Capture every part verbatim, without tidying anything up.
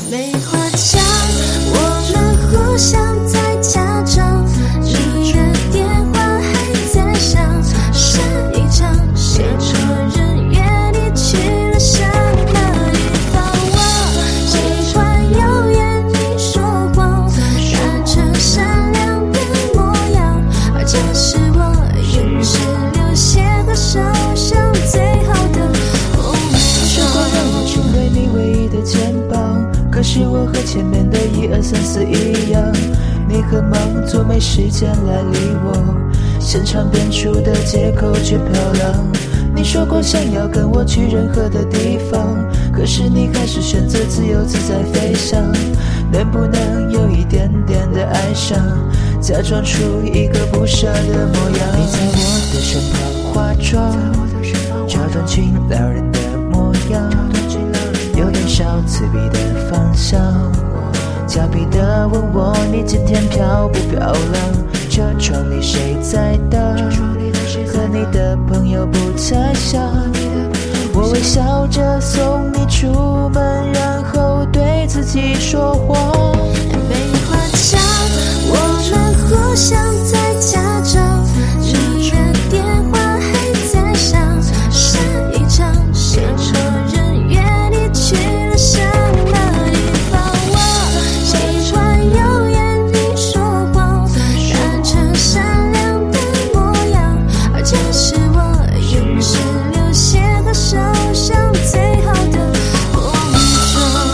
没话讲，我们互相在假装，你的电话还在响，下一场联络人约你去了什么地方？我喜欢谣言，你说谎，扮成善良的模样，而这是我永世留下的手上最好的梦想。 说过让我成为你唯一的肩膀，可是我和前面的一二三四一样，你很忙，做没时间来理我，现场编出的借口却漂亮。你说过想要跟我去任何的地方，可是你开始选择自由自在飞翔。能不能有一点点的哀伤，假装出一个不舍的模样？你在我的身旁化妆，这段情撩人的模样，有点小刺鼻的方向，俏皮的问我你今天漂不漂亮？车窗里谁在等？和你的朋友不太像。我微笑着送你出门，然后对自己说谎。 没话讲，我们互相在假装，你的电话还在响，下一场联络人约你去了什么地方？我喜欢谣言，你说谎，扮成善良的模样，而这是我永世留下的手上最好的梦想。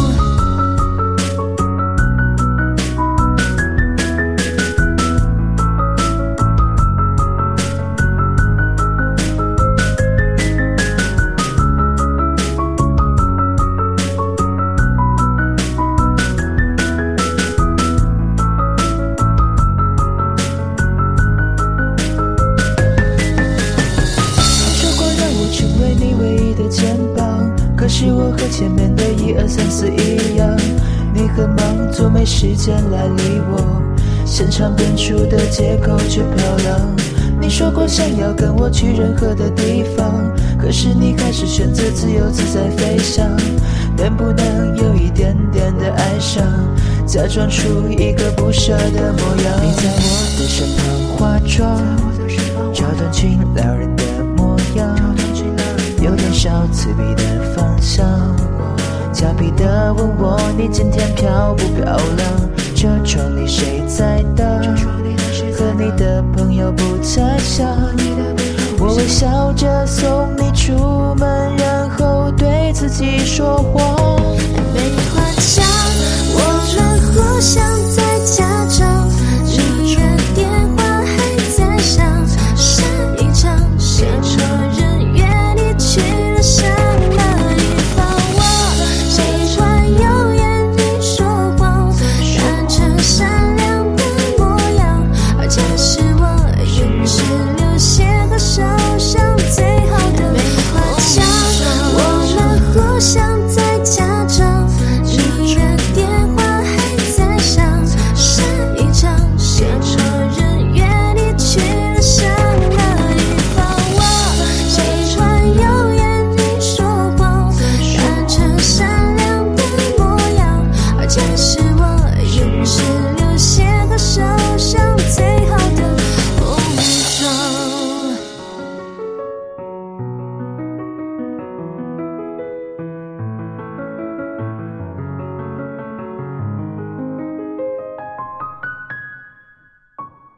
成为你唯一的肩膀，可是我和前面的一二三四一样，你很忙，做没时间来理我，现场编出的借口却漂亮。你说过想要跟我去任何的地方，可是你开始选择自由自在飞翔。能不能有一点点的哀伤，假装出一个不舍的模样？你在我的身旁化妆，这段情撩人的模样，有点小刺鼻的方向，俏皮的问我你今天漂不漂亮？车窗里谁在等？和你的朋友不太像。我微笑着送你出门，然后对自己说谎。